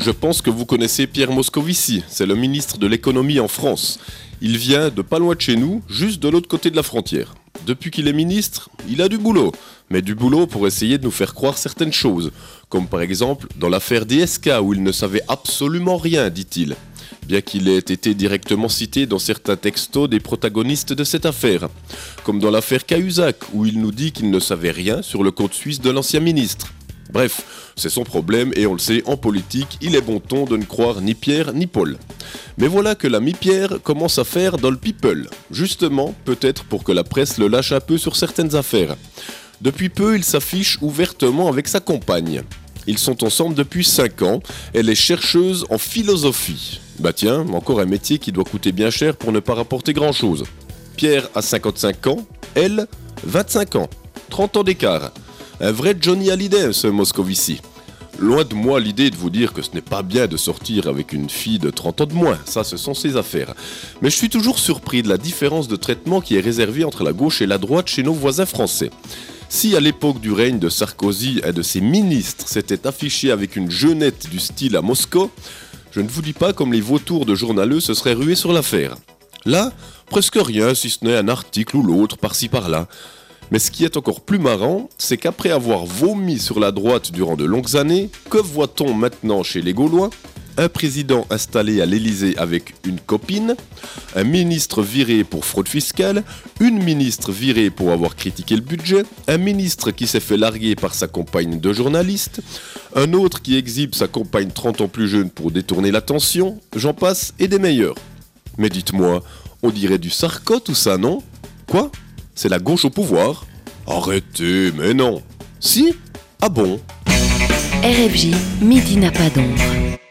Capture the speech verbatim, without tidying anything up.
Je pense que vous connaissez Pierre Moscovici, c'est le ministre de l'économie en France. Il vient de pas loin de chez nous, juste de l'autre côté de la frontière. Depuis qu'il est ministre, il a du boulot. Mais du boulot pour essayer de nous faire croire certaines choses. Comme par exemple dans l'affaire D S K où il ne savait absolument rien, dit-il. Bien qu'il ait été directement cité dans certains textos des protagonistes de cette affaire. Comme dans l'affaire Cahuzac où il nous dit qu'il ne savait rien sur le compte suisse de l'ancien ministre. Bref, c'est son problème et on le sait, en politique, il est bon ton de ne croire ni Pierre ni Paul. Mais voilà que l'ami Pierre commence à faire dans le people. Justement, peut-être pour que la presse le lâche un peu sur certaines affaires. Depuis peu, il s'affiche ouvertement avec sa compagne. Ils sont ensemble depuis cinq ans, elle est chercheuse en philosophie. Bah tiens, encore un métier qui doit coûter bien cher pour ne pas rapporter grand chose. Pierre a cinquante-cinq ans, elle, vingt-cinq ans. trente ans d'écart. Un vrai Johnny Hallyday, ce Moscovici. Loin de moi l'idée de vous dire que ce n'est pas bien de sortir avec une fille de trente ans de moins, ça ce sont ses affaires. Mais je suis toujours surpris de la différence de traitement qui est réservée entre la gauche et la droite chez nos voisins français. Si à l'époque du règne de Sarkozy, un de ses ministres s'était affiché avec une jeunette du style à Moscou, je ne vous dis pas comme les vautours de journaleux se seraient rués sur l'affaire. Là, presque rien si ce n'est un article ou l'autre par-ci par-là. Mais ce qui est encore plus marrant, c'est qu'après avoir vomi sur la droite durant de longues années, que voit-on maintenant chez les Gaulois ? Un président installé à l'Élysée avec une copine, un ministre viré pour fraude fiscale, une ministre virée pour avoir critiqué le budget, un ministre qui s'est fait larguer par sa compagne de journaliste, un autre qui exhibe sa compagne trente ans plus jeune pour détourner l'attention, j'en passe et des meilleurs. Mais dites-moi, on dirait du Sarko tout ça, non ? Quoi ? C'est la gauche au pouvoir ? Arrêtez, mais non. Si ? Ah bon ? R F J, midi n'a pas d'ombre.